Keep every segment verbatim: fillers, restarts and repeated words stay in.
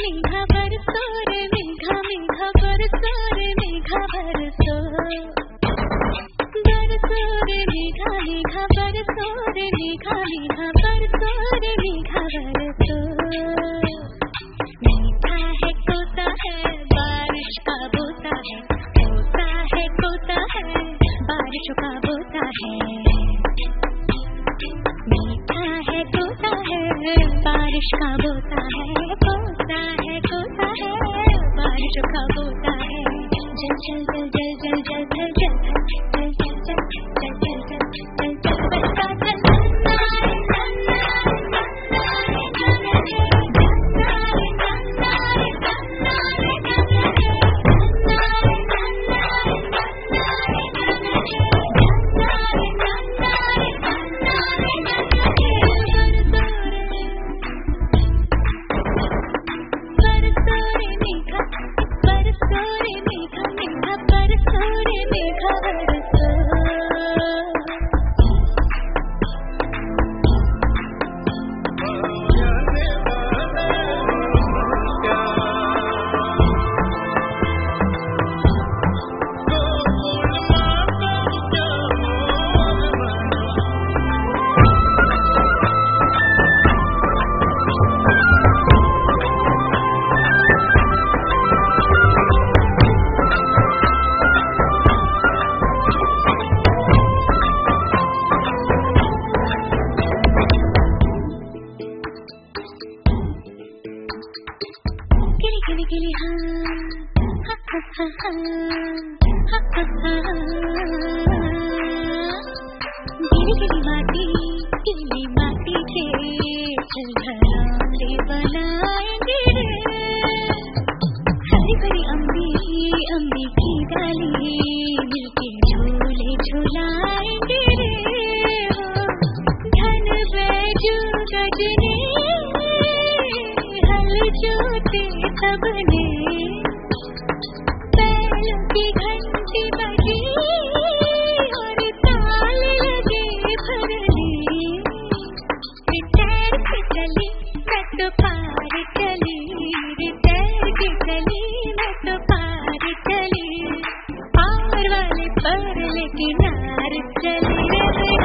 मेघा बरसो रे मेघा मेघा बरसो रे मेघा बरसो बरसो रे मेघा मेघा बरसो रे मेघा मेघा बरसो रे मेघा बरसो। मीठा है तोता है बारिश का बोता है, तोता है तोता है बारिश का बोता है। मीठा है तोता है बारिश का बोता है, तोता है तोता है बारिश का बोता है। जल जल जल जल जल जल जल जल जल जल जल जल जल जल जल बरसा जल गिली गिली हाँ हा हा हा हा हा हा गिली गिली माटी गिली माटी के घरोंले बनाएंगे रे। हरी भरी अम्बी अम्बी की डाली मिलके झूले झूलाएंगे रे। धन बैजू गजने हल जोते सबने, पैरों की घंटी बजी और ताल लगे भरने। तैर के चली मैं तो पार चली, तैर के चली मैं तो पार चली, पार वाले पर लेके नार चली रे।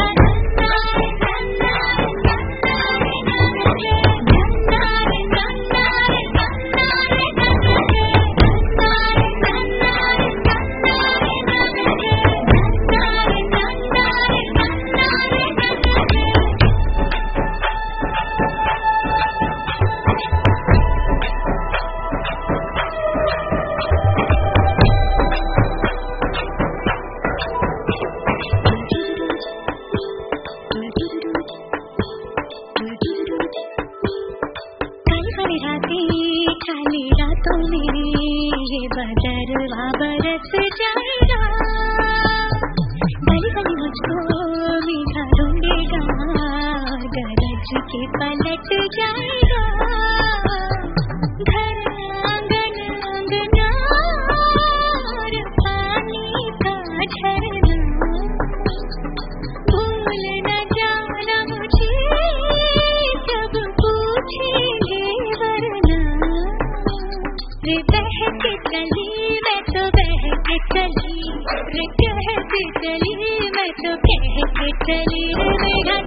खाली रातों में ये बदरवा बरस जाएगा, गली गली मुझको मेघा ढूंढेगा, गरज के पलट जाएगा। घर आंगन अंगना और पानी का झरना, भूल न जाना मुझे जब पूछेंगे वरना। रे बह के चली मैं तो बह के चली, रे कह के चली मैं तो कह के चली रे मेरा